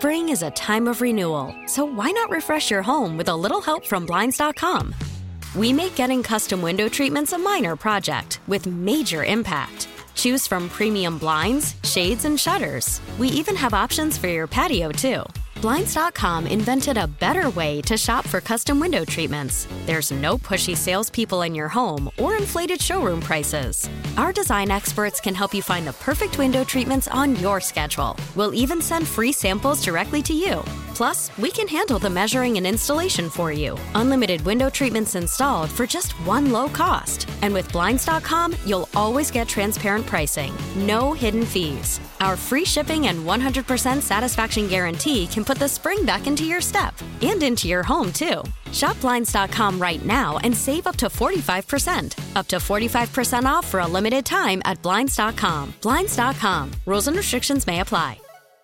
Spring is a time of renewal, so why not refresh your home with a little help from Blinds.com? We make getting custom window treatments a minor project with major impact. Choose from premium blinds, shades, and shutters. We even have options for your patio, too. Blinds.com invented a better way to shop for custom window treatments. There's no pushy salespeople in your home or inflated showroom prices. Our design experts can help you find the perfect window treatments on your schedule. We'll even send free samples directly to you. Plus, we can handle the measuring and installation for you. Unlimited window treatments installed for just one low cost. And with Blinds.com, you'll always get transparent pricing. No hidden fees. Our free shipping and 100% satisfaction guarantee can put the spring back into your step and into your home, too. Shop Blinds.com right now and save up to 45%. Up to 45% off for a limited time at Blinds.com. Blinds.com. Rules and restrictions may apply.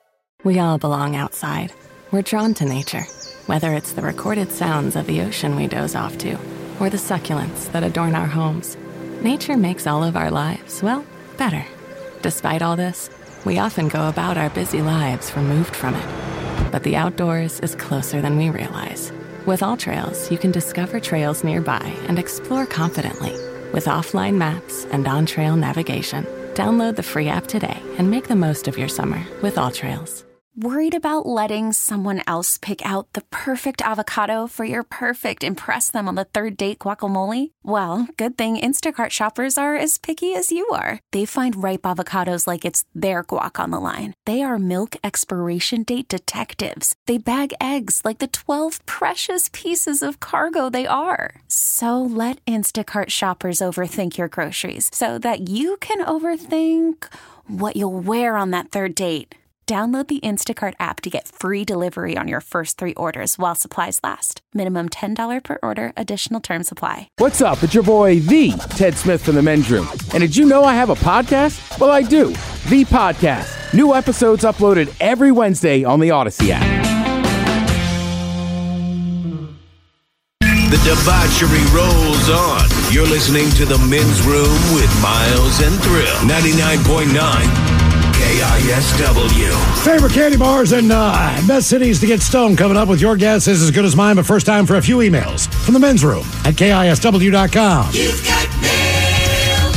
We all belong outside. We're drawn to nature, whether it's the recorded sounds of the ocean we doze off to, or the succulents that adorn our homes. Nature makes all of our lives, well, better. Despite all this, we often go about our busy lives removed from it. But the outdoors is closer than we realize. With AllTrails, you can discover trails nearby and explore confidently. With offline maps and on-trail navigation, download the free app today and make the most of your summer with AllTrails. Worried about letting someone else pick out the perfect avocado for your perfect impress them on the third date guacamole? Well, good thing Instacart shoppers are as picky as you are. They find ripe avocados like it's their guac on the line. They are milk expiration date detectives. They bag eggs like the 12 precious pieces of cargo they are. So let Instacart shoppers overthink your groceries so that you can overthink what you'll wear on that third date. Download the Instacart app to get free delivery on your first 3 orders while supplies last. Minimum $10 per order. Additional terms apply. What's up? It's your boy, the Ted Smith from The Men's Room. And did you know I have a podcast? Well, I do. The Podcast. New episodes uploaded every Wednesday on the Odyssey app. The debauchery rolls on. You're listening to The Men's Room with Miles and Thrill. 99.9. KISW. Favorite candy bars and best cities to get stoned coming up with your guess is as good as mine, but first time for a few emails from the men's room at KISW.com. You've got mail.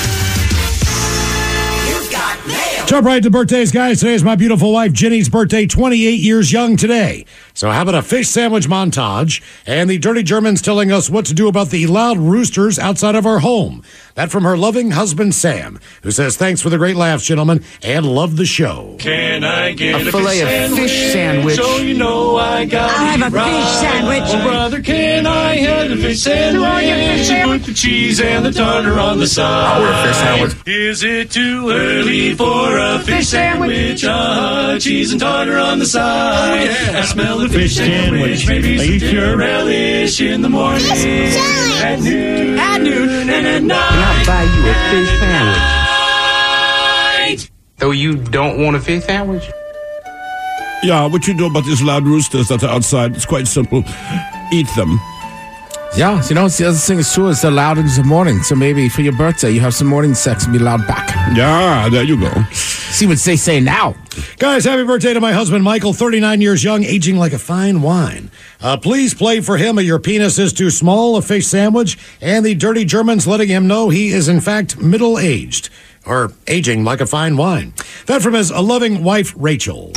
You've got mail. Jump right to birthdays, guys. Today is my beautiful wife Jenny's birthday, 28 years young today. So how about a fish sandwich montage and the Dirty Germans telling us what to do about the loud roosters outside of our home. That from her loving husband, Sam, who says, thanks for the great laughs, gentlemen, and love the show. Can I get a fillet of fish sandwich? So you know I got I'll have a fish sandwich. Oh, brother, can I have a fish sandwich? Put the cheese and the tartar on the side. I'll wear a fish sandwich. Is it too early for a fish sandwich? Cheese and tartar on the side. Oh, yeah. I smell the fish sandwich. Maybe some dinner relish in the morning. At noon. And at night. I'll buy you a fish sandwich. Though you don't want a fish sandwich? Yeah, what you do about these loud roosters that are outside, it's quite simple. Eat them. Yeah, you know, the other thing is true is they're loud in the morning. So maybe for your birthday, you have some morning sex and be loud back. Yeah, there you go. See what they say now. Guys, happy birthday to my husband, Michael, 39 years young, aging like a fine wine. Please play for him a Your Penis is Too Small, a fish sandwich, and the Dirty Germans letting him know he is, in fact, middle-aged, or aging like a fine wine. That from his loving wife, Rachel.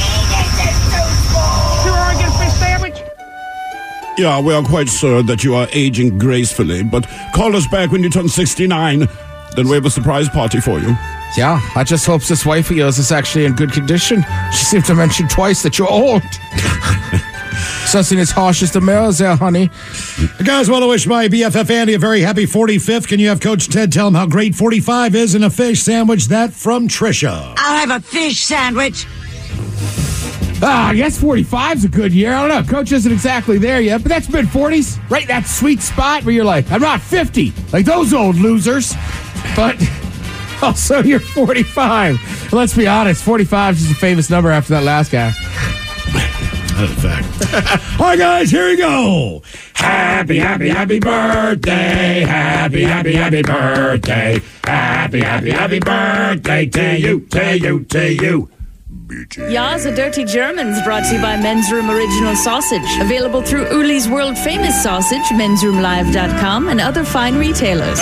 Yeah, we are quite sure that you are aging gracefully, but call us back when you turn 69. Then we have a surprise party for you. Yeah, I just hope this wife of yours is actually in good condition. She seemed to mention twice that you're old. Something as harsh as the mirrors there, honey. The guys want to wish my BFF Andy a very happy 45th. Can you have Coach Ted tell him how great 45 is in a fish sandwich? That from Trisha. I'll have a fish sandwich. I guess 45's a good year. I don't know. Coach isn't exactly there yet, but that's mid-40s. Right in that sweet spot where you're like, I'm not 50, like those old losers. But also, you're 45. Let's be honest, 45 is just a famous number after that last guy. That's a fact. All right, guys, here we go. Happy, happy, happy birthday. Happy, happy, happy birthday. Happy, happy, happy birthday to you, to you, to you. Ya's a Dirty Germans brought to you by Men's Room Original Sausage. Available through Uli's World Famous Sausage, mensroomlive.com, and other fine retailers.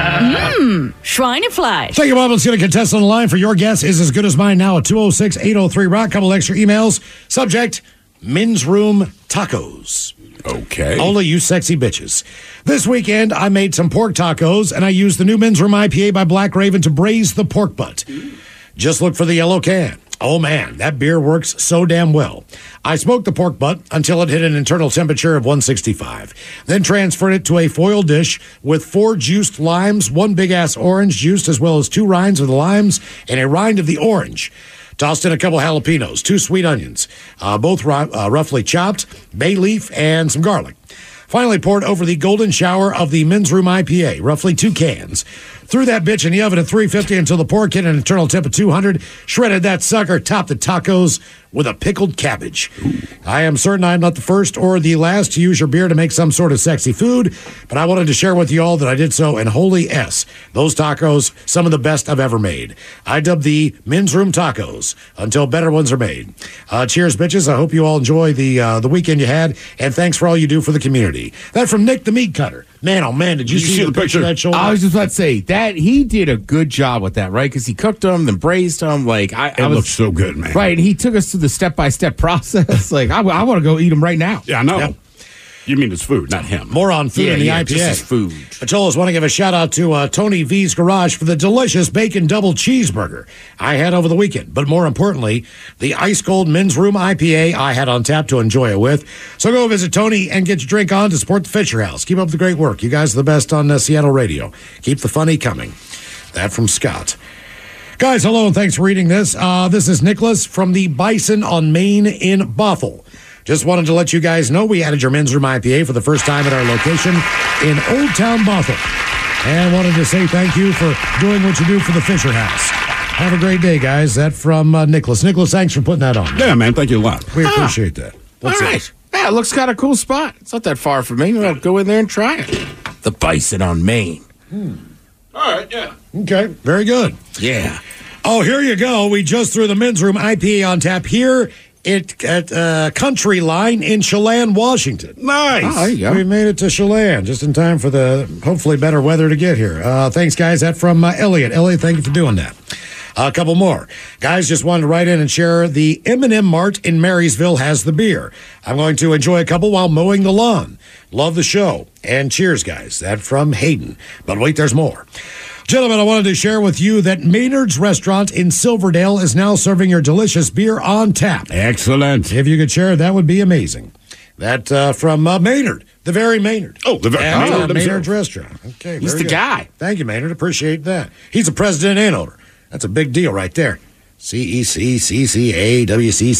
Schweinefleisch. Thank you, Bob. Let's get a contestant on the line for your guess is as good as mine now at 206-803-ROCK. Couple extra emails. Subject, Men's Room Tacos. Okay. Only you sexy bitches. This weekend, I made some pork tacos, and I used the new Men's Room IPA by Black Raven to braise the pork butt. Just look for the yellow can. Oh, man, that beer works so damn well. I smoked the pork butt until it hit an internal temperature of 165. Then transferred it to a foil dish with 4 juiced limes, 1 big-ass orange juiced, as well as 2 rinds of the limes and a rind of the orange. Tossed in a couple jalapenos, 2 sweet onions, both roughly chopped, bay leaf, and some garlic. Finally poured over the golden shower of the Men's Room IPA, roughly 2 cans. Threw that bitch in the oven at 350 until the pork hit an internal temp of 200. Shredded that sucker, topped the tacos with a pickled cabbage. Ooh. I am certain I am not the first or the last to use your beer to make some sort of sexy food, but I wanted to share with you all that I did so, and holy S, those tacos, some of the best I've ever made. I dubbed the Men's Room Tacos until better ones are made. Cheers, bitches. I hope you all enjoy the weekend you had, and thanks for all you do for the community. That from Nick the Meat Cutter. Man, oh man, did you see the picture of that shoulder? I was just about to say that he did a good job with that, right? Because he cooked them, then braised them. Like it looks so good, man. Right, and he took us through the step-by-step process. Like I want to go eat them right now. Yeah, I know. Yep. You mean it's food, not him. More on food in the IPA. Just food. Pacholas want to give a shout out to Tony V's Garage for the delicious bacon double cheeseburger I had over the weekend. But more importantly, the ice cold Men's Room IPA I had on tap to enjoy it with. So go visit Tony and get your drink on to support the Fisher House. Keep up the great work. You guys are the best on Seattle radio. Keep the funny coming. That from Scott. Guys, hello and thanks for reading this. This is Nicholas from the Bison on Main in Bothell. Just wanted to let you guys know we added your Men's Room IPA for the first time at our location in Old Town Bothell. And wanted to say thank you for doing what you do for the Fisher House. Have a great day, guys. That from Nicholas. Nicholas, thanks for putting that on. Yeah, man. Thank you a lot. We appreciate that. All right. Yeah, it looks kind of cool spot. It's not that far from me. I'll go in there and try it. The Bison on Main. All right, yeah. Okay, very good. Yeah. Oh, here you go. We just threw the Men's Room IPA on tap here at Country Line in Chelan, Washington. Nice. Oh, there you go. We made it to Chelan just in time for the hopefully better weather to get here. Thanks, guys. That from Elliot. Elliot, thank you for doing that. A couple more. Guys just wanted to write in and share the M&M Mart in Marysville has the beer. I'm going to enjoy a couple while mowing the lawn. Love the show. And cheers, guys. That from Hayden. But wait, there's more. Gentlemen, I wanted to share with you that Maynard's Restaurant in Silverdale is now serving your delicious beer on tap. Excellent. If you could share, that would be amazing. That from Maynard, the very Maynard. Oh, the very Maynard. Maynard's Restaurant. Okay, he's very the good. guy. Thank you, Maynard. Appreciate that. He's the president and owner. That's a big deal right there. CECCCA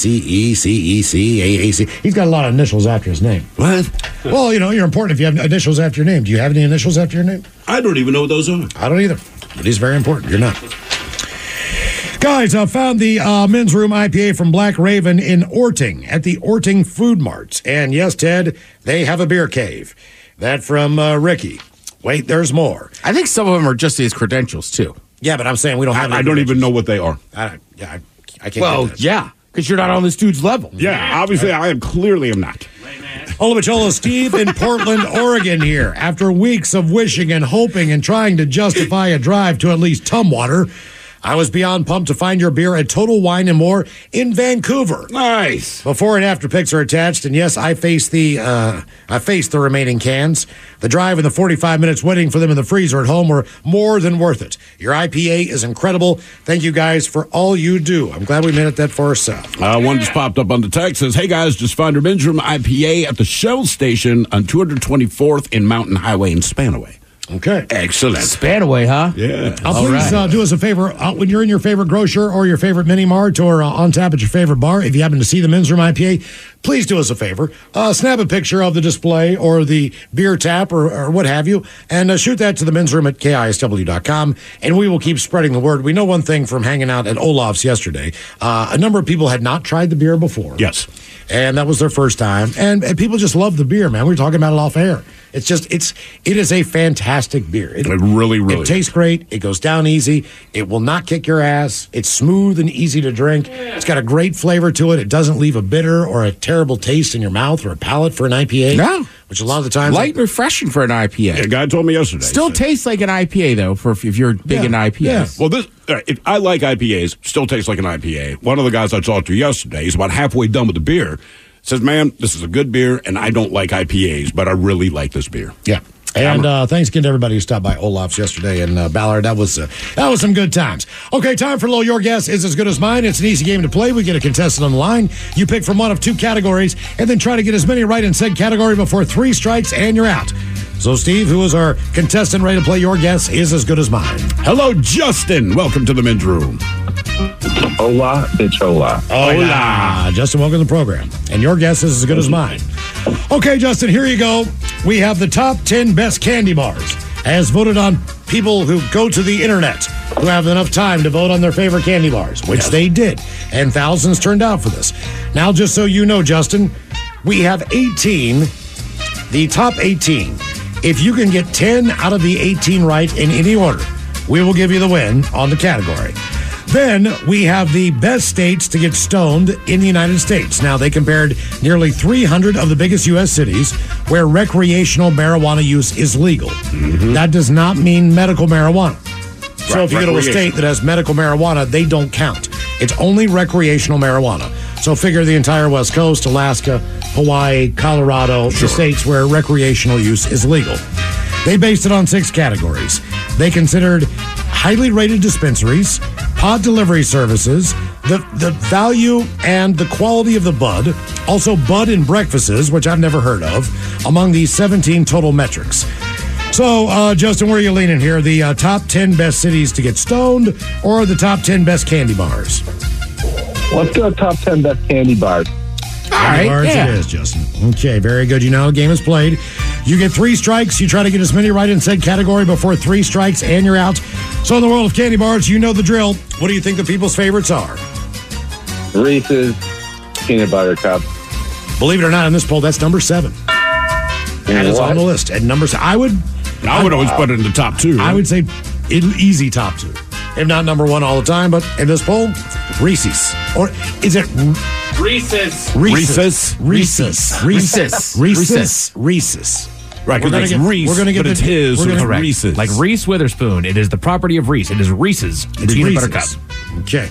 WCCE. He's got a lot of initials after his name. What? Well, you know, you're important if you have initials after your name. Do you have any initials after your name? I don't even know what those are. I don't either. But he's very important. You're not. Guys, I found the Men's Room IPA from Black Raven in Orting at the Orting Food Mart. And yes, Ted, they have a beer cave. That from Ricky. Wait, there's more. I think some of them are just his credentials, too. Yeah, but I'm saying we don't have I don't even know what they are. I can't Well, get that. yeah, because you're not on this dude's level. Yeah, obviously I am not. Hola, Steve in Portland, Oregon here. After weeks of wishing and hoping and trying to justify a drive to at least Tumwater, I was beyond pumped to find your beer at Total Wine and More in Vancouver. Nice. Before and after pics are attached, and yes, I faced the remaining cans. The drive and the 45 minutes waiting for them in the freezer at home were more than worth it. Your IPA is incredible. Thank you guys for all you do. I'm glad we made it that far south. One just popped up on the text. Says, hey guys, just found your Men's Room IPA at the Shell Station on 224th in Mountain Highway in Spanaway. Okay. Excellent. Spanaway, huh? Yeah. Please do us a favor. When you're in your favorite grocer or your favorite mini mart or on tap at your favorite bar, if you happen to see the Men's Room IPA, please do us a favor. Snap a picture of the display or the beer tap or what have you, and shoot that to the Men's Room at KISW.com, and we will keep spreading the word. We know one thing from hanging out at Olaf's yesterday. A number of people had not tried the beer before. Yes. And that was their first time. And people just love the beer, man. We were talking about it off air. It is a fantastic beer. It really It tastes great. It goes down easy. It will not kick your ass. It's smooth and easy to drink. It's got a great flavor to it. It doesn't leave a bitter or a terrible taste in your mouth or a palate for an IPA. No. Which a lot of the times... Light and refreshing for an IPA. A guy told me yesterday. Still tastes like an IPA, though, for if you're big in IPAs. Yeah. Well, I like IPAs. Still tastes like an IPA. One of the guys I talked to yesterday, he's about halfway done with the beer, says, man, this is a good beer, and I don't like IPAs, but I really like this beer. Yeah. And thanks again to everybody who stopped by Olaf's yesterday in Ballard. That was some good times. Okay, time for a little Your Guess Is As Good As Mine. It's an easy game to play. We get a contestant on the line. You pick from one of 2 categories and then try to get as many right in said category before 3 strikes and you're out. So, Steve, who is our contestant ready to play Your Guess Is As Good As Mine? Hello, Justin. Welcome to the men's room. Hola, bitch, hola. Hola. Justin, welcome to the program. And your guess is as good as mine. Okay, Justin, here you go. We have the top 10 best candy bars as voted on people who go to the internet, who have enough time to vote on their favorite candy bars, which they did. And thousands turned out for this. Now, just so you know, Justin, we have 18, the top 18. If you can get 10 out of the 18 right in any order, we will give you the win on the category. Then we have the best states to get stoned in the United States. Now, they compared nearly 300 of the biggest U.S. cities where recreational marijuana use is legal. Mm-hmm. That does not mean medical marijuana. So if you go to a state that has medical marijuana, they don't count. It's only recreational marijuana. So figure the entire West Coast, Alaska, Hawaii, Colorado, the states where recreational use is legal. They based it on 6 categories. They considered highly rated dispensaries, pod delivery services, the value and the quality of the bud, also bud and breakfasts, which I've never heard of, among these 17 total metrics. So, Justin, where are you leaning here? The top 10 best cities to get stoned or the top 10 best candy bars? Let's go top 10 best candy bars. Candy bars it is, Justin. Okay, very good. You know how the game is played. You get 3 strikes. You try to get as many right in said category before 3 strikes, and you're out. So in the world of candy bars, you know the drill. What do you think the people's favorites are? Reese's Peanut Butter Cup. Believe it or not, in this poll, that's number 7. That is on the list. At number 7, I would always put it in the top 2. Right? I would say easy top 2. If not number 1 all the time, but in this poll, Reese's. Or is it Reese's? Reese's. Right, because it's Reese, we're gonna get but it's his, so it's Correct. Reese's. Like Reese Witherspoon. It is the property of Reese. It is Reese's. It's Peanut Reese's. Butter Cup. Okay.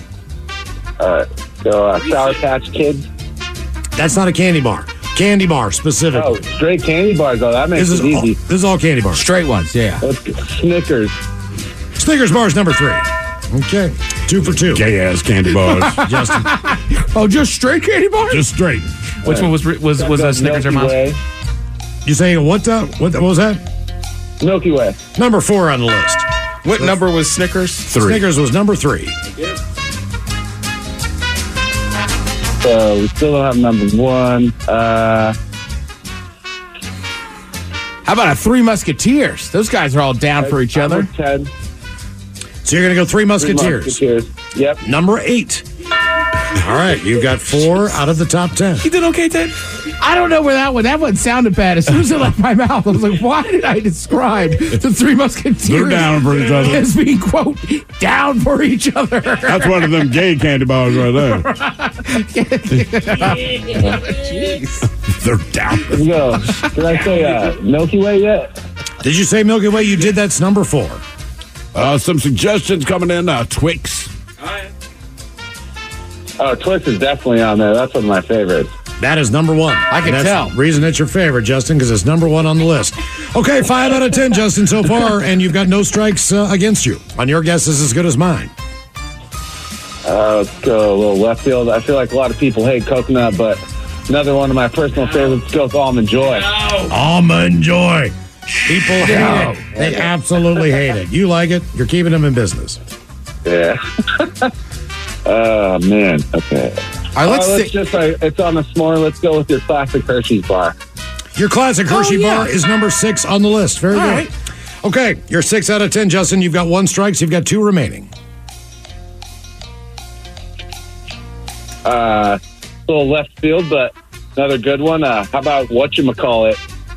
So Sour Patch Kids. That's not a candy bar. Candy bar, specifically. Oh, straight candy bars, though. That makes it easy. This is all candy bars. Straight ones, yeah. Snickers. Snickers bar is number 3. Okay. 2 for 2. Gay-ass candy bars. Justin. Oh, just straight candy bars? Just straight. Which one was Snickers or Miles? Way. You say what was that? Milky Way. Number 4 on the list. What number was Snickers? 3. Snickers was number 3. So we still don't have number 1. How about a 3 Musketeers? Those guys are all down for each other. 10. So you're going to go 3 Musketeers. Yep. Number 8. All right, you've got 4 out of the top 10. You did okay, Ted? I don't know where that one sounded bad. As soon as it left my mouth, I was like, why did I describe the 3 Musketeers They're down for each other. as being, quote, down for each other? That's one of them gay candy bars right there. Jeez. They're down. Here we go. Did I say Milky Way yet? Did you say Milky Way? You did. That's number 4. Some suggestions coming in. Twix. Oh, Twix is definitely on there. That's one of my favorites. That is number 1. I can And that's tell. the reason it's your favorite, Justin, because it's number 1 on the list. Okay, 5 out of 10, Justin, so far, and you've got no strikes against you. On your guess is as good as mine. Let's go a little left field. I feel like a lot of people hate coconut, but another one of my personal favorites goes Almond Joy. Almond Joy. People hate it. They absolutely hate it. You like it. You're keeping them in business. Yeah. Oh, man. Okay. All right, let's it's on the s'more. Let's go with your classic Hershey's bar. Your classic Hershey bar is number 6 on the list. Very good. right. Okay, you're 6 out of 10, Justin. You've got 1 strike, so you've got 2 remaining. A little left field, but another good one. How about whatchamacallit?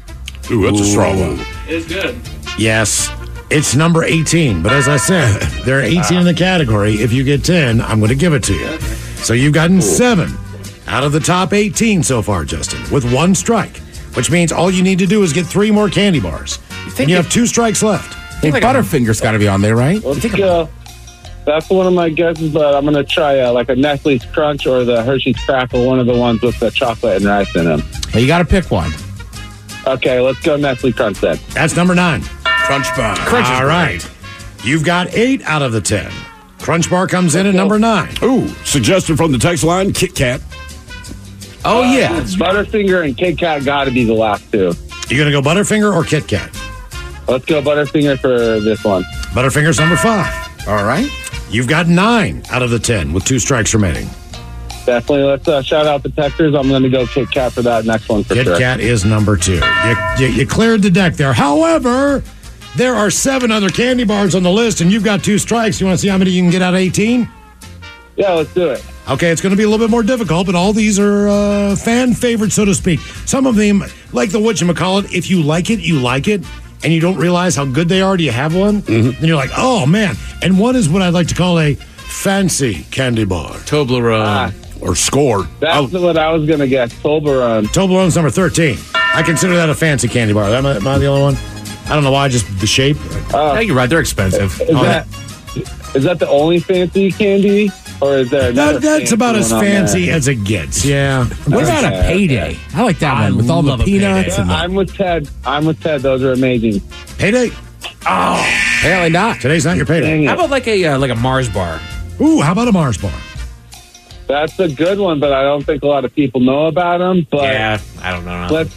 Ooh, that's a strong one. It's good. Yes, it's number 18. But as I said, there are 18 in the category. If you get 10, I'm going to give it to you. So you've gotten 7 out of the top 18 so far, Justin, with 1 strike, which means all you need to do is get 3 more candy bars. And you have 2 strikes left. Hey, Butterfinger's got to be on there, right? Let's go. That's one of my guesses, but I'm going to try like a Nestle's Crunch or the Hershey's Crackle, one of the ones with the chocolate and rice in them. Well, you got to pick one. Okay, let's go Nestle Crunch then. That's number 9. Crunch Bar. All right. You've got 8 out of the 10. Crunch Bar comes in at number 9. Ooh, suggestion from the text line, Kit Kat. Oh, yeah. Butterfinger and Kit Kat got to be the last 2. You going to go Butterfinger or Kit Kat? Let's go Butterfinger for this one. Butterfinger's number 5. All right. You've got 9 out of the 10 with 2 strikes remaining. Definitely. Let's shout out the texters. I'm going to go Kit Kat for that next one for Kit sure. Kat is number 2. You cleared the deck there. However, there are 7 other candy bars on the list, and you've got 2 strikes. You want to see how many you can get out of 18? Yeah, let's do it. Okay, it's going to be a little bit more difficult, but all these are fan favorites, so to speak. Some of them, like the whatchamacallit, if you like it, you like it, and you don't realize how good they are, do you have one? Then you're like, oh, man. And one is what I'd like to call a fancy candy bar. Toblerone. Or Score. That's what I was going to guess. Toblerone. Toblerone's number 13. I consider that a fancy candy bar. Am I the only one? I don't know why, just the shape. Yeah, you're right. They're expensive. Is that the only fancy candy? Or is there another that's about as one on fancy there? as it gets, yeah. What about a Payday? I like that one with all the peanuts. And I'm with Ted. Those are amazing. Payday? Oh, apparently not. Today's not your payday. How about like a Mars bar? Ooh, how about a Mars bar? That's a good one, but I don't think a lot of people know about them. But Yeah, I don't know. let's.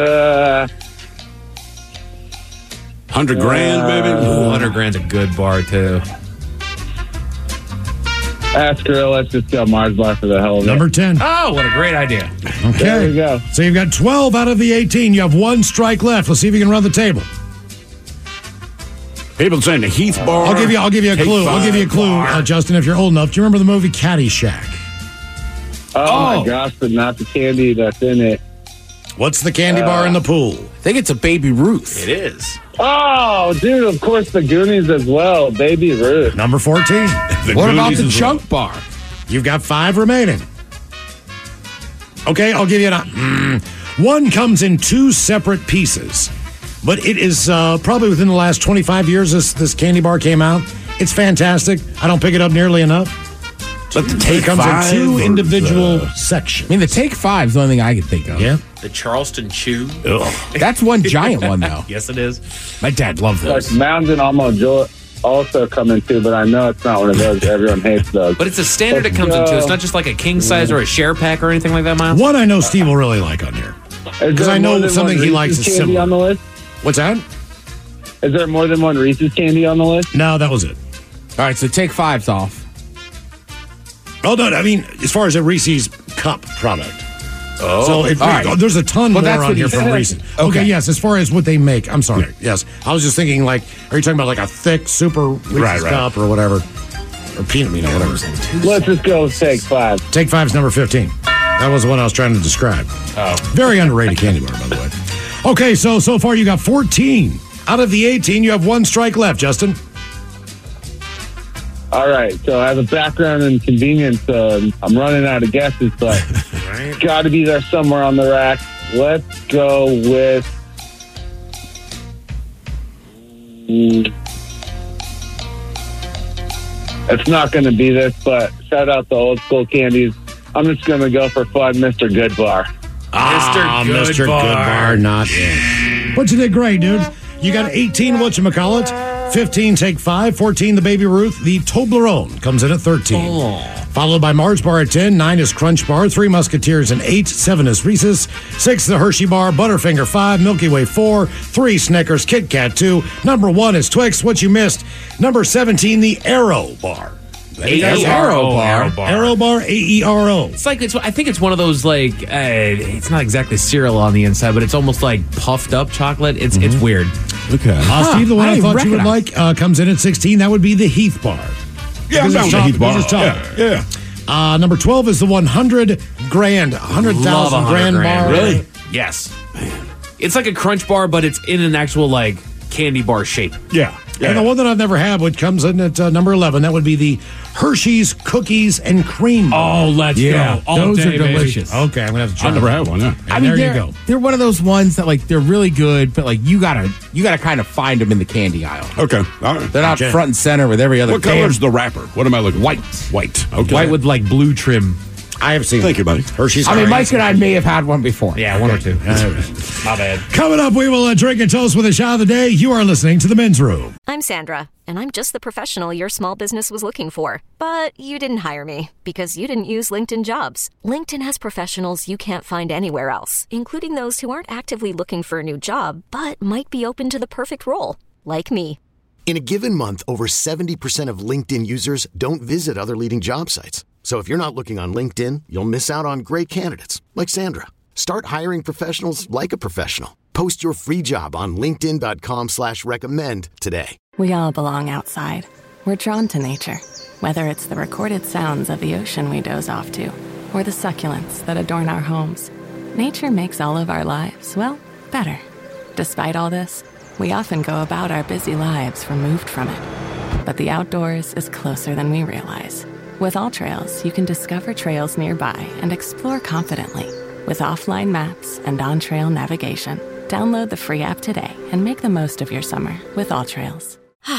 100 grand, baby. Ooh, 100 grand's a good bar too. Ask her. Let's just go Mars bar for the hell of it. Number 10. Oh, what a great idea. Okay. There we go. So you've got 12 out of the 18. You have 1 strike left. Let's see if you can run the table. People saying the Heath Bar. I'll give you a Take clue. I'll give you a 5 clue, bar. Justin, if you're old enough. Do you remember the movie Caddyshack? Oh my gosh, but not the candy that's in it. What's the candy bar in the pool? I think it's a Baby Ruth. It is. Oh, dude, of course the Goonies as well. Baby Ruth. Number 14. What about the Chunk Bar? You've got 5 remaining. Okay, I'll give you one comes in 2 separate pieces, but it is probably within the last 25 years this candy bar came out. It's fantastic. I don't pick it up nearly enough. But the It Take comes 5 in 2 or individual the- sections. I mean, the Take 5 is the only thing I can think of. Yeah. The Charleston Chew. That's one giant one, though. Yes, it is. My dad loved Like those. Mountain Almond Joy also come in too, but I know it's not one of those. Everyone hates those. But it's a standard it comes in too. It's not just like a king size or a share pack or anything like that, Miles. One I know Steve will really like on here. Because I know something he likes is candy similar. on the list. What's that? Is there more than one Reese's candy on the list? No, that was it. All right, so Take 5's off. Oh, no, I mean, as far as a Reese's cup product. Oh, So all right. there's a ton Well, more that's on what here he from said. Reese's. Okay. Okay, yes, as far as what they make. I'm sorry. Yes. I was just thinking, like, are you talking about like a thick, super Reese's Right. cup or whatever? Or peanut, whatever. Let's just go with Take 5. Take 5's number 15. That was the one I was trying to describe. Oh. Very underrated candy bar, by the way. Okay, so far you got 14. Out of the 18, you have 1 strike left, Justin. All right, so I have a background in convenience. I'm running out of guesses, but it's got to be there somewhere on the rack. Let's go with. It's not going to be this, but shout out the old school candies. I'm just going to go for fun, Mr. Good Bar. Mr. Goodbar, not in. But you did great, dude. You got 18 whatchamacallit, 15 Take 5, 14 the Baby Ruth. The Toblerone comes in at 13. Followed by Mars Bar at 10, 9 is Crunch Bar, 3 Musketeers and 8, 7 is Reese's, 6 the Hershey Bar, Butterfinger 5, Milky Way 4, 3 Snickers, Kit Kat 2, number 1 is Twix, what you missed, number 17 the Aero Bar. Aero Bar. Aero Bar, A-E-R-O. It's like I think it's one of those like it's not exactly cereal on the inside, but it's almost like puffed up chocolate. It's weird. Okay. Steve, the one I thought you would recognize. like comes in at 16. That would be the Heath Bar. Yeah, I'm Because down it's with the top- Heath Bar. because it's top. Yeah. Number 12 is the 100 grand, Love 100,000 100 grand bar. Really? Yes. It's like a Crunch Bar, but it's in an actual, like, candy bar shape. Yeah. And the one that I've never had, which comes in at number 11, that would be the Hershey's Cookies and Cream. Oh, let's go. All those day, are delicious. baby. Okay, I'm going to have to try I never had one, yeah. And there you go. They're one of those ones that, like, they're really good, but, like, you gotta kind of find them in the candy aisle. Okay. All right. They're not front and center with every other. What color's the wrapper? What am I looking? White. White. Okay. White with, like, blue trim. I have seen Thank you, buddy. Hershey's. I mean, Mike and I may have had one before. Yeah, one or two. My bad. Coming up, we will drink and toast with a shot of the day. You are listening to The Men's Room. I'm Sandra, and I'm just the professional your small business was looking for. But you didn't hire me because you didn't use LinkedIn Jobs. LinkedIn has professionals you can't find anywhere else, including those who aren't actively looking for a new job, but might be open to the perfect role, like me. In a given month, over 70% of LinkedIn users don't visit other leading job sites. So if you're not looking on LinkedIn, you'll miss out on great candidates like Sandra. Start hiring professionals like a professional. Post your free job on linkedin.com/recommend today. We all belong outside. We're drawn to nature, whether it's the recorded sounds of the ocean we doze off to or the succulents that adorn our homes. Nature makes all of our lives, well, better. Despite all this, we often go about our busy lives removed from it. But the outdoors is closer than we realize. With AllTrails, you can discover trails nearby and explore confidently. With offline maps and on-trail navigation, download the free app today and make the most of your summer with AllTrails.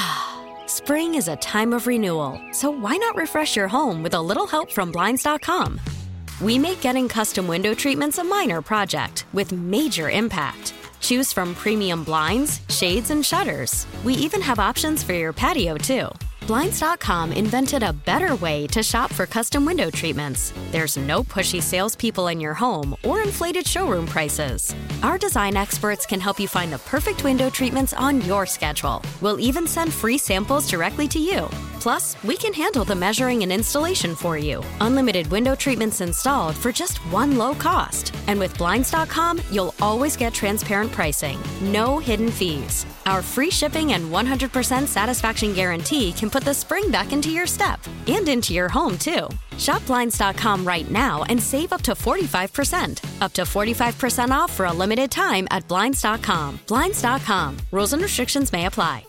Spring is a time of renewal, so why not refresh your home with a little help from Blinds.com? We make getting custom window treatments a minor project with major impact. Choose from premium blinds, shades, and shutters. We even have options for your patio, too. Blinds.com invented a better way to shop for custom window treatments. There's no pushy salespeople in your home or inflated showroom prices. Our design experts can help you find the perfect window treatments on your schedule. We'll even send free samples directly to you. Plus, we can handle the measuring and installation for you. Unlimited window treatments installed for just one low cost. And with Blinds.com, you'll always get transparent pricing. No hidden fees. Our free shipping and 100% satisfaction guarantee can put the spring back into your step and into your home, too. Shop Blinds.com right now and save up to 45%. Up to 45% off for a limited time at Blinds.com. Blinds.com. Rules and restrictions may apply.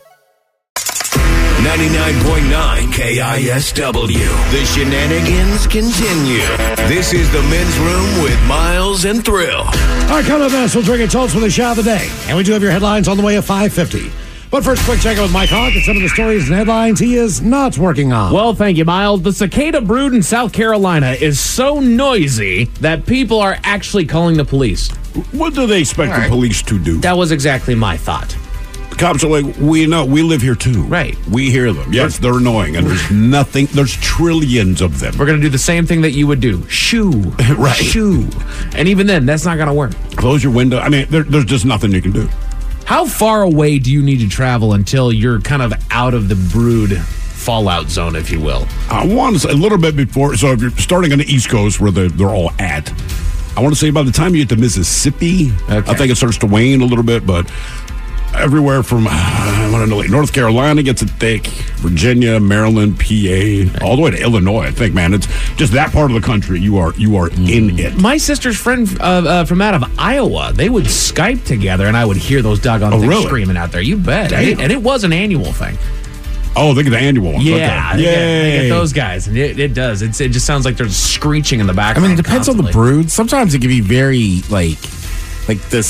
99.9 KISW. The shenanigans continue. This is the Men's Room with Miles and Thrill. All right, coming up next, we'll drink and toast with a shot of the day. And we do have your headlines on the way at 5:50. But first, quick check-in with Mike Hawk and some of the stories and headlines he is not working on. Well, thank you, Miles. The cicada brood in South Carolina is so noisy that people are actually calling the police. What do they expect the police to do? That was exactly my thought. The cops are like, we know, we live here too. Right. We hear them. Yes, they're annoying, and there's trillions of them. We're going to do the same thing that you would do. Shoo. Right. Shoo. And even then, that's not going to work. Close your window. I mean, there's just nothing you can do. How far away do you need to travel until you're kind of out of the brood fallout zone, if you will? I want to say a little bit before. So if you're starting on the East Coast where they're all at, I want to say by the time you get to Mississippi, I think it starts to wane a little bit, but everywhere from, I want to know, like North Carolina gets it thick, Virginia, Maryland, PA, all the way to Illinois, I think, man. It's just that part of the country. You are in it. My sister's friend from out of Iowa, they would Skype together, and I would hear those doggone things screaming out there. You bet. And it was an annual thing. Oh, think of the annual one. Yeah, okay. they get those guys, and it does. It just sounds like there's screeching in the background. I mean, it depends on the brood. Sometimes it can be very, like the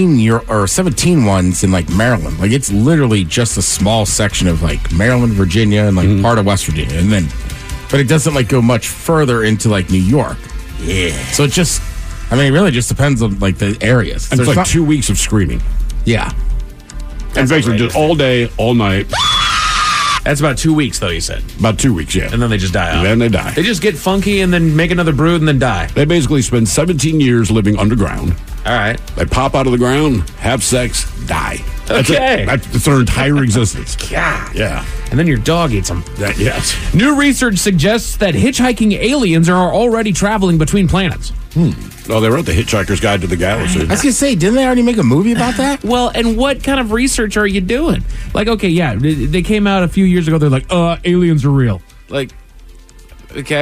17 ones in like Maryland. Like it's literally just a small section of like Maryland, Virginia, and like part of West Virginia, and then, but it doesn't like go much further into like New York. Yeah. So it just, I mean, it really just depends on like the areas. And it's like 2 weeks of screaming. Yeah. And basically just all day, all night. That's about 2 weeks, though, you said. About 2 weeks, yeah. And then they just die out. And then they die. They just get funky and then make another brood and then die. They basically spend 17 years living underground. All right. They pop out of the ground, have sex, die. Okay. That's their entire existence. God. Yeah. And then your dog eats them. Yes. New research suggests that hitchhiking aliens are already traveling between planets. Oh, they wrote The Hitchhiker's Guide to the Galaxy. I was going to say, didn't they already make a movie about that? Well, and what kind of research are you doing? Like, okay, yeah, they came out a few years ago. They're like, aliens are real. Like, okay.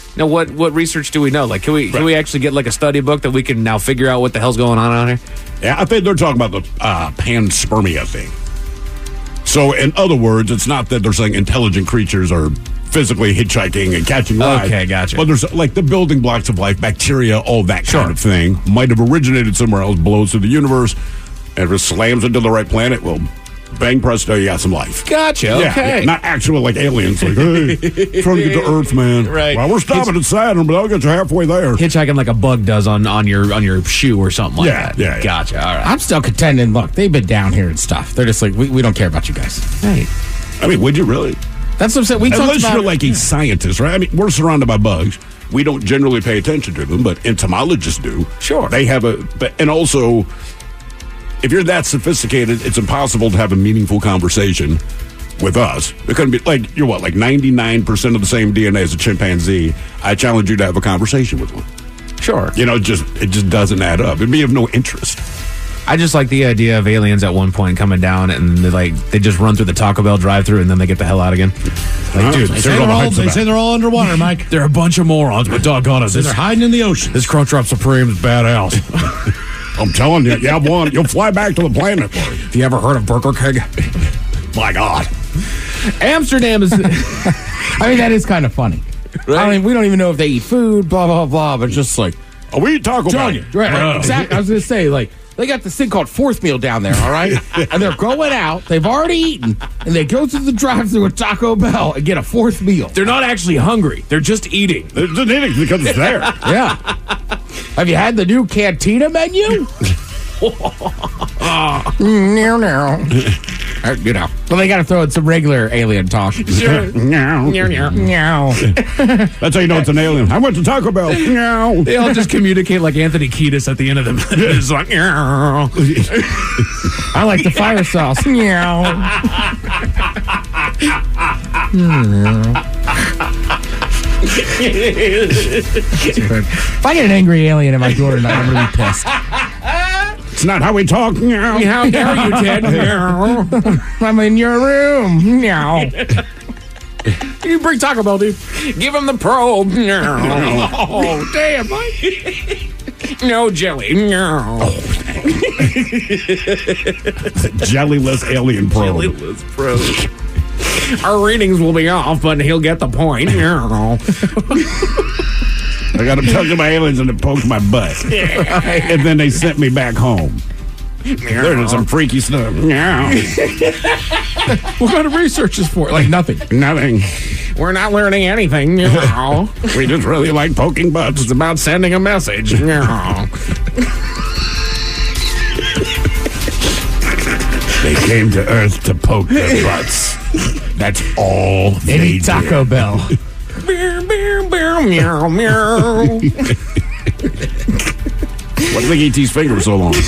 Now, what research do we know? Like, can we actually get like a study book that we can now figure out what the hell's going on out here? Yeah, I think they're talking about the panspermia thing. So, in other words, it's not that they're saying intelligent creatures are physically hitchhiking and catching rides. Okay, gotcha. But there's like the building blocks of life, bacteria, all that kind of thing might have originated somewhere else, blows through the universe, and if it slams into the right planet, well, bang presto, you got some life. Gotcha. Okay. Yeah, not actual like aliens. Like, hey, trying to get to Earth, man. Right. Well, we're stopping at Saturn, but I'll get you halfway there. Hitchhiking like a bug does on your shoe or something like that. Yeah. Gotcha. All right. I'm still contending. Look, they've been down here and stuff. They're just like, we don't care about you guys. Hey. I mean, would you really? That's what I'm saying. Unless you're like a scientist, right? I mean, we're surrounded by bugs. We don't generally pay attention to them, but entomologists do. Sure. They have and also, if you're that sophisticated, it's impossible to have a meaningful conversation with us. It couldn't be like, you're what, like 99% of the same DNA as a chimpanzee. I challenge you to have a conversation with one. Sure. You know, it just doesn't add up. It'd be of no interest. I just like the idea of aliens at one point coming down and they just run through the Taco Bell drive-thru and then they get the hell out again. Like, dude, they say they're all underwater, Mike. They're a bunch of morons, but doggone us. They're hiding in the ocean. This Crunchwrap Supreme is badass. I'm telling you, you have one, you'll fly back to the planet. Have you ever heard of Burger King? My God. Amsterdam is... I mean, that is kind of funny. Right? I mean, we don't even know if they eat food, blah, blah, blah, but just like... Oh, we eat Taco Bell. Right, exactly. I was going to say, like, they got this thing called fourth meal down there, all right? And they're going out, they've already eaten, and they go through the drive-thru at Taco Bell and get a fourth meal. They're not actually hungry. They're just eating. They're just eating because it's there. Yeah. Have you had the new Cantina menu? You know. Well, they got to throw in some regular alien talk. Sure. Meow. That's how you know it's an alien. I went to Taco Bell. Meow. They all just communicate like Anthony Kiedis at the end of the minute. It's like, meow. I like the fire sauce. Meow. If I get an angry alien at my door tonight, I'm going to be pissed. It's not how we talk. Meow. How dare you, Ted? Meow. I'm in your room. Meow. You bring Taco Bell, dude. Give him the probe. Oh, damn, Mike. No jelly. Jellyless alien probe. Jellyless probe. Our readings will be off, but he'll get the point. I got him tugging my aliens and it poked my butt. And then they sent me back home. There's some freaky stuff. What kind of research is for? Like nothing. Nothing. We're not learning anything. We just really like poking butts. It's about sending a message. They came to Earth to poke their butts. That's all they eat Taco Bell. Meow, meow, meow, meow, meow. Why do they eat these fingers so long?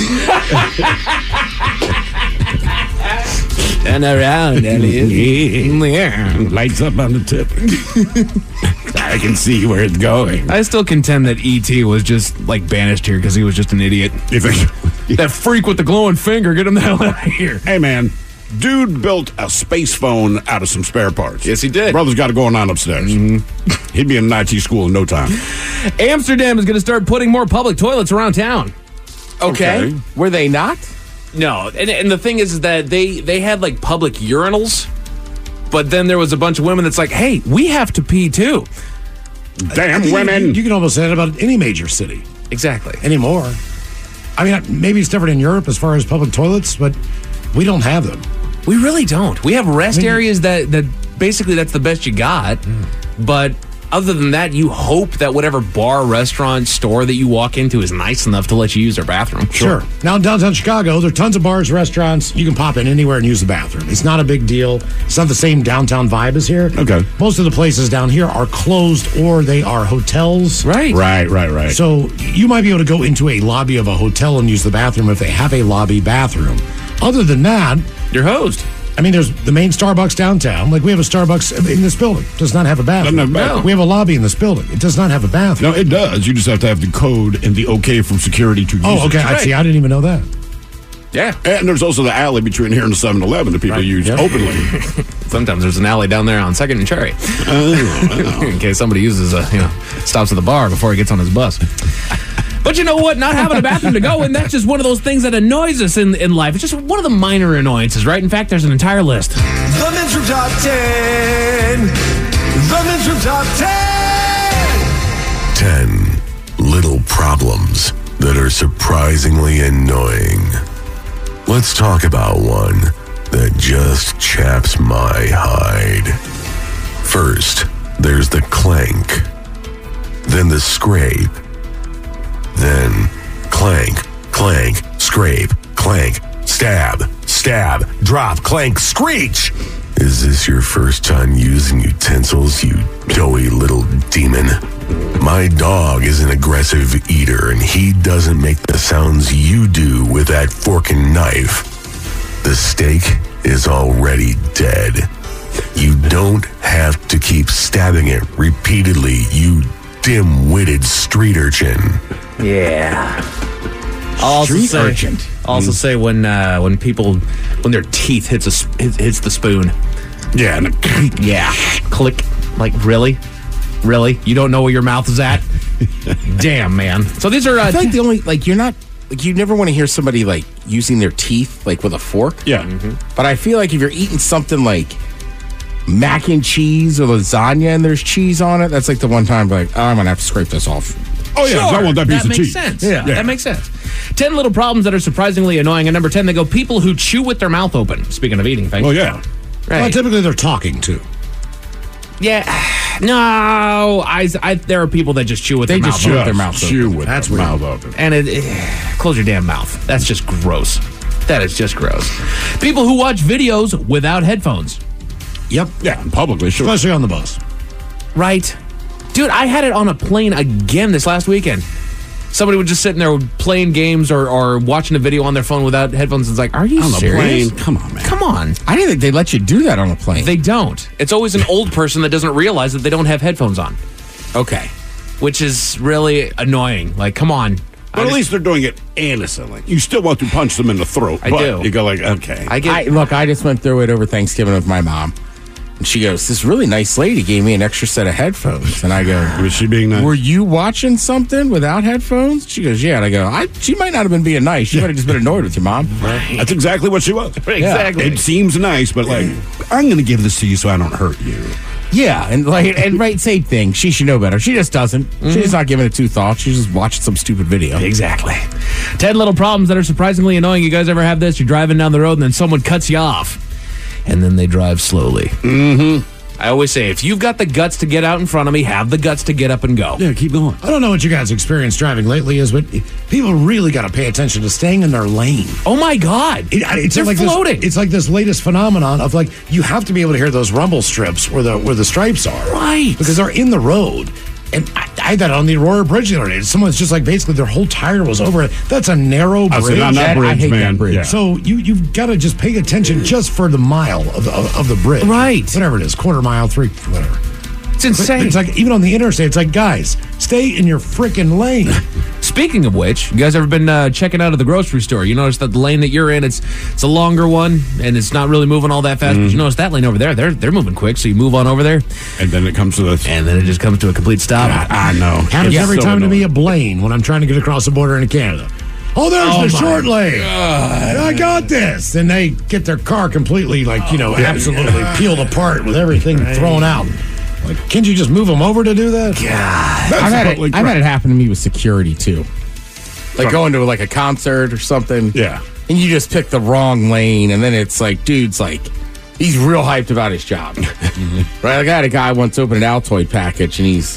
And around, Elliot. Yeah. Lights up on the tip. I can see where it's going. I still contend that E.T. was just like banished here because he was just an idiot. You think? That freak with the glowing finger, get him the hell out of here. Hey, man. Dude built a space phone out of some spare parts. Yes, he did. Brother's got it going on upstairs. Mm-hmm. He'd be in an IT school in no time. Amsterdam is going to start putting more public toilets around town. Okay. Were they not? No. And the thing is that they had like public urinals, but then there was a bunch of women that's like, hey, we have to pee too. Damn women. You can almost say that about any major city. Exactly. Anymore. I mean, maybe it's different in Europe as far as public toilets, but we don't have them. We really don't. We have rest areas that basically that's the best you got. But other than that, you hope that whatever bar, restaurant, store that you walk into is nice enough to let you use their bathroom. Sure. Now in downtown Chicago, there are tons of bars, restaurants. You can pop in anywhere and use the bathroom. It's not a big deal. It's not the same downtown vibe as here. Okay. Most of the places down here are closed or they are hotels. Right. Right. So you might be able to go into a lobby of a hotel and use the bathroom if they have a lobby bathroom. Other than that, you're hosed. I mean, there's the main Starbucks downtown. Like, we have a Starbucks in this building. It does not have a bathroom. Doesn't have a bathroom. We have a lobby in this building. It does not have a bathroom. No, it does. You just have to have the code and the okay from security to use it. Oh, okay. Right. I see. I didn't even know that. Yeah. And there's also the alley between here and the 7-Eleven that people use openly. Sometimes there's an alley down there on 2nd and Cherry. In case somebody stops at the bar before he gets on his bus. But you know what? Not having a bathroom to go in, that's just one of those things that annoys us in life. It's just one of the minor annoyances, right? In fact, there's an entire list. The Men's Room Top 10. The Men's Room Top 10. 10 little problems that are surprisingly annoying. Let's talk about one that just chaps my hide. First, there's the clank. Then the scrape. Then clank, clank, scrape, clank, stab, stab, drop, clank, screech. Is this your first time using utensils, you doughy little demon? My dog is an aggressive eater, and he doesn't make the sounds you do with that fork and knife. The steak is already dead. You don't have to keep stabbing it repeatedly, you dim-witted street urchin. Yeah. Also say when their teeth hits the spoon. Yeah. Yeah. Click. Like, really? You don't know where your mouth is at? Damn, man. So these are. I feel like the only you're not you never want to hear somebody using their teeth with a fork. Yeah. Mm-hmm. But I feel like if you're eating something like mac and cheese or lasagna and there's cheese on it, that's the one time I'm gonna have to scrape this off. Oh yeah, sure. I want that piece of cheese. Sense. Yeah, that makes sense. 10 little problems that are surprisingly annoying. And number 10, they go people who chew with their mouth open. Speaking of eating things. Oh yeah. Right. Well, typically they're talking too. Yeah. No, there are people that just chew with their mouth open. They just chew with their mouth open. Chew with their mouth open. And close your damn mouth. That's just gross. That is just gross. People who watch videos without headphones. Yep. Yeah, publicly, sure. Especially on the bus. Right. Dude, I had it on a plane again this last weekend. Somebody was just sitting there playing games or watching a video on their phone without headphones. It's like, are you serious? Plane? Come on, man. Come on. I didn't think they let you do that on a plane. They don't. It's always an old person that doesn't realize that they don't have headphones on. Okay. Which is really annoying. Come on. But at least they're doing it innocently. You still want to punch them in the throat. I do. You go okay. I just went through it over Thanksgiving with my mom. And she goes, this really nice lady gave me an extra set of headphones. And I go, was she being nice? Were you watching something without headphones? She goes, yeah. And I go, she might not have been being nice. She might have just been annoyed with you, Mom. Right. That's exactly what she was. Exactly. It seems nice, but I'm going to give this to you so I don't hurt you. Yeah, and right, same thing. She should know better. She just doesn't. Mm-hmm. She's not giving it two thoughts. She's just watching some stupid video. Exactly. 10 little problems that are surprisingly annoying. You guys ever have this? You're driving down the road and then someone cuts you off. And then they drive slowly. Mm-hmm. I always say, if you've got the guts to get out in front of me, have the guts to get up and go. Yeah, keep going. I don't know what you guys' experience driving lately is, but people really got to pay attention to staying in their lane. Oh, my God. It's They're floating. It's like this latest phenomenon of you have to be able to hear those rumble strips where the stripes are. Right. Because they're in the road. And I had that on the Aurora Bridge the other day. Someone's just basically their whole tire was over it. That's a narrow bridge. On that bridge, I hate man. that bridge. Yeah. So you've got to just pay attention just for the mile of the bridge. Right. Whatever it is, quarter mile, whatever. It's insane. It's even on the interstate, it's guys, stay in your freaking lane. Speaking of which, you guys ever been checking out of the grocery store? You notice that the lane that you're in, it's a longer one, and it's not really moving all that fast. But you notice that lane over there, they're moving quick, so you move on over there. And then it comes to this. And then it just comes to a complete stop. God, I know. Happens every time to me at Blaine when I'm trying to get across the border into Canada. Oh, there's the short lane. I got this. And they get their car completely, absolutely peeled apart with everything thrown out. Can't you just move them over to do that? God. I've had it happen to me with security, too. Going to a concert or something. Yeah. And you just pick the wrong lane, and then it's dude's he's real hyped about his job. Right? I had a guy once open an Altoid package, and he's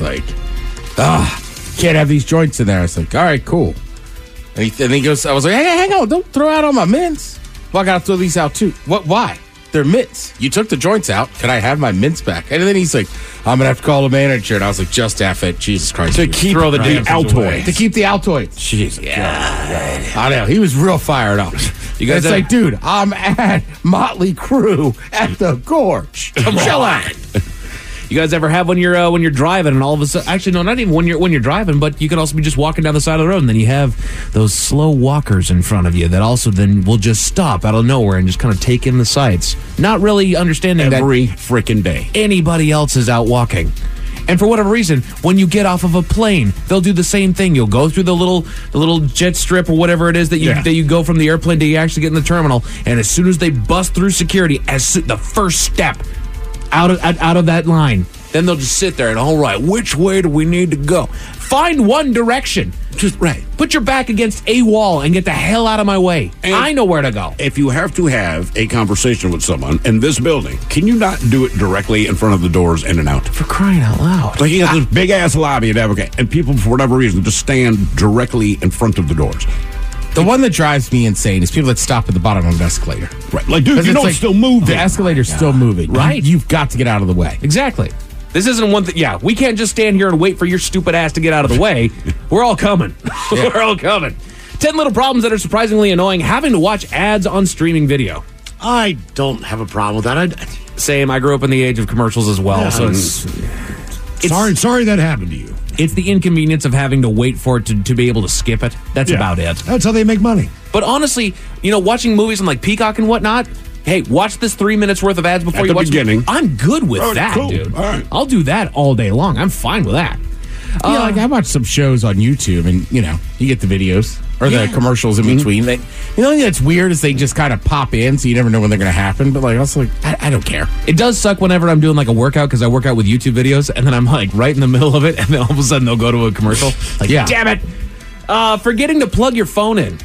can't have these joints in there. I was all right, cool. And he goes, I was hey, hang on, don't throw out all my mints. Well, I got to throw these out, too. What? Why? They're mints. You took the joints out. Can I have my mints back? And then he's I'm going to have to call the manager. And I was just F it. Jesus Christ. To keep the Altoid. To keep the Altoid. Jesus. Yeah. I know. He was real fired up. You guys dude, I'm at Motley Crue at the Gorge. Chill out. You You guys ever have when you're driving and all of a sudden, actually no, not even when you're driving, but you could also be just walking down the side of the road and then you have those slow walkers in front of you that also then will just stop out of nowhere and just kind of take in the sights, not really understanding every freaking day anybody else is out walking. And for whatever reason, when you get off of a plane, they'll do the same thing. You'll go through the little jet strip or whatever it is that you go from the airplane to you actually get in the terminal. And as soon as they bust through security, the first step out of that line, then they'll just sit there and, all right, which way do we need to go? Find one direction. Just right. Put your back against a wall and get the hell out of my way. And I know where to go. If you have to have a conversation with someone in this building, can you not do it directly in front of the doors in and out? For crying out loud. Like you got this big-ass lobby at Advocate, and people, for whatever reason, just stand directly in front of the doors. The one that drives me insane is people that stop at the bottom of an escalator. Right. Like, dude, you know it's still moving. The escalator's still moving. Right. You've got to get out of the way. Exactly. This isn't one thing. Yeah, we can't just stand here and wait for your stupid ass to get out of the way. We're all coming. Yeah. We're all coming. 10 little problems that are surprisingly annoying having to watch ads on streaming video. I don't have a problem with that. Same. I grew up in the age of commercials as well. Yeah, so sorry that happened to you. It's the inconvenience of having to wait for it to be able to skip it. That's about it. That's how they make money. But honestly, watching movies on like Peacock and whatnot, hey, watch this 3 minutes worth of ads before you watch beginning. I'm good with that, cool. dude. All right. I'll do that all day long. I'm fine with that. Like I watch some shows on YouTube, and you get the videos or the commercials in between. The only thing that's weird is they just kind of pop in, so you never know when they're going to happen. But I don't care. It does suck whenever I'm doing like a workout because I work out with YouTube videos, and then I'm like right in the middle of it, and then all of a sudden they'll go to a commercial. Like, damn it! Forgetting to plug your phone in.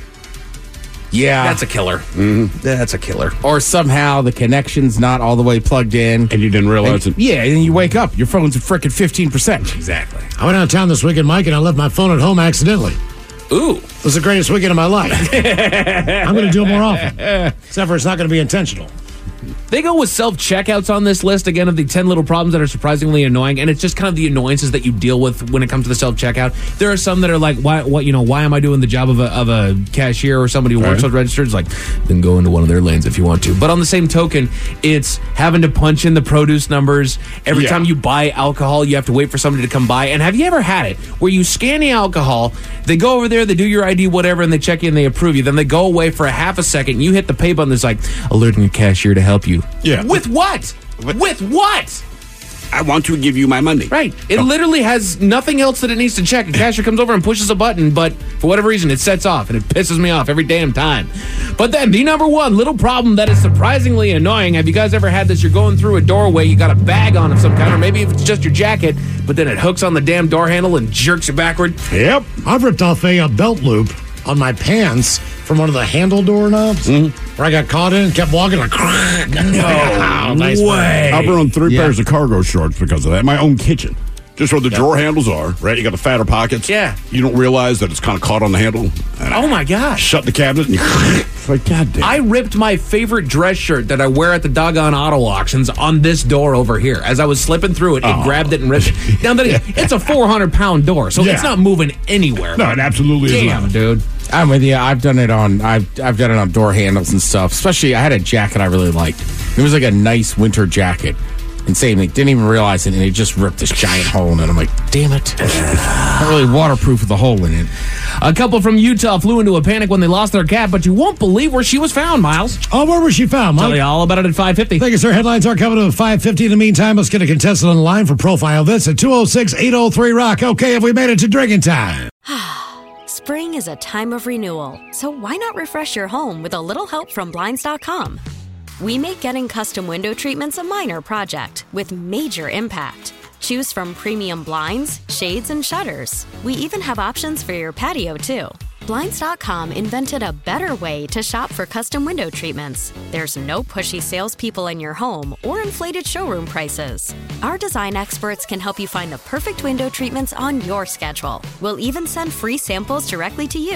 Yeah. That's a killer. Mm-hmm. That's a killer. Or somehow the connection's not all the way plugged in. And you didn't realize it. Yeah, and then you wake up, your phone's a frickin' 15%. Exactly. I went out of town this weekend, Mike, and I left my phone at home accidentally. Ooh. It was the greatest weekend of my life. I'm going to do it more often. Except for it's not going to be intentional. They go with self-checkouts on this list, again, of the 10 little problems that are surprisingly annoying, and it's just kind of the annoyances that you deal with when it comes to the self-checkout. There are some that are like, why am I doing the job of a cashier or somebody who works on registers? Like, then go into one of their lanes if you want to. But on the same token, it's having to punch in the produce numbers. Every time you buy alcohol, you have to wait for somebody to come by. And have you ever had it where you scan the alcohol, they go over there, they do your ID, whatever, and they check you and they approve you. Then they go away for a half a second, you hit the pay button, there's like, alerting the cashier to help you. Yeah. With what? With what? I want to give you my money. Right. It literally has nothing else that it needs to check. A cashier comes over and pushes a button, but for whatever reason, it sets off, and it pisses me off every damn time. But then, the number one little problem that is surprisingly annoying, have you guys ever had this? You're going through a doorway, you got a bag on of some kind, or maybe if it's just your jacket, but then it hooks on the damn door handle and jerks you backward. Yep. I've ripped off a belt loop on my pants from one of the handle doorknobs where I got caught in and kept walking like, no nice way. I've run 3 pairs of cargo shorts because of that. My own kitchen. Just where the drawer handles are, right? You got the fatter pockets. Yeah. You don't realize that it's kind of caught on the handle. And oh, my gosh. Shut the cabinet and it's like, God damn. I ripped my favorite dress shirt that I wear at the doggone auto auctions on this door over here. As I was slipping through it, it grabbed it and ripped it. Now, it's a 400-pound door, so it's not moving anywhere. No, it absolutely is not. Dude. I'm with you. I've done it on door handles and stuff. Especially, I had a jacket I really liked. It was like a nice winter jacket. And same thing, didn't even realize it, and it just ripped this giant hole in it. I'm like, damn it. Not really waterproof with a hole in it. A couple from Utah flew into a panic when they lost their cat, but you won't believe where she was found, Miles. Oh, where was she found, Mike? Tell you all about it at 5:50. Thank you, sir. Headlines are coming at 5:50. In the meantime, let's get a contestant on the line for Profile This at 206-803-ROCK. Okay, have we made it to drinking time? Spring is a time of renewal, so why not refresh your home with a little help from Blinds.com? We make getting custom window treatments a minor project with major impact. Choose from premium blinds, shades, and shutters. We even have options for your patio, too. Blinds.com invented a better way to shop for custom window treatments. There's no pushy salespeople in your home or inflated showroom prices. Our design experts can help you find the perfect window treatments on your schedule. We'll even send free samples directly to you.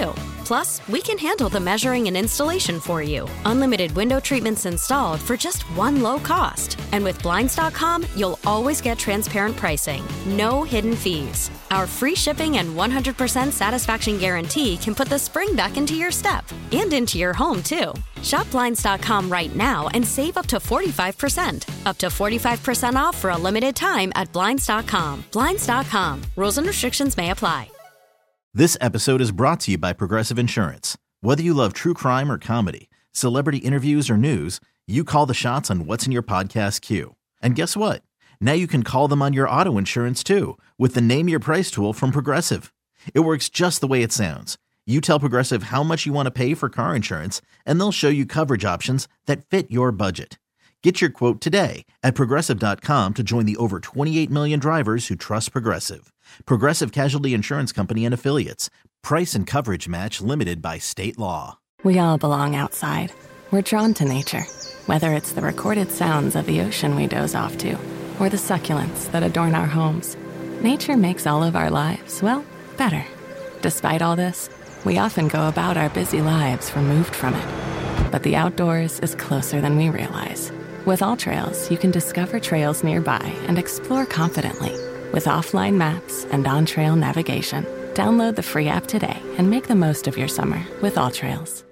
Plus, we can handle the measuring and installation for you. Unlimited window treatments installed for just one low cost. And with Blinds.com, you'll always get transparent pricing. No hidden fees. Our free shipping and 100% satisfaction guarantee can put the spring back into your step and into your home, too. Shop Blinds.com right now and save up to 45%. Up to 45% off for a limited time at Blinds.com. Blinds.com. Rules and restrictions may apply. This episode is brought to you by Progressive Insurance. Whether you love true crime or comedy, celebrity interviews or news, you call the shots on what's in your podcast queue. And guess what? Now you can call them on your auto insurance too with the Name Your Price tool from Progressive. It works just the way it sounds. You tell Progressive how much you want to pay for car insurance, and they'll show you coverage options that fit your budget. Get your quote today at Progressive.com to join the over 28 million drivers who trust Progressive. Progressive Casualty Insurance Company and Affiliates. Price and coverage match limited by state law. We all belong outside. We're drawn to nature, whether it's the recorded sounds of the ocean we doze off to, or the succulents that adorn our homes. Nature makes all of our lives, well, better. Despite all this, we often go about our busy lives removed from it. But the outdoors is closer than we realize. With AllTrails, you can discover trails nearby and explore confidently. With offline maps and on-trail navigation, download the free app today and make the most of your summer with AllTrails.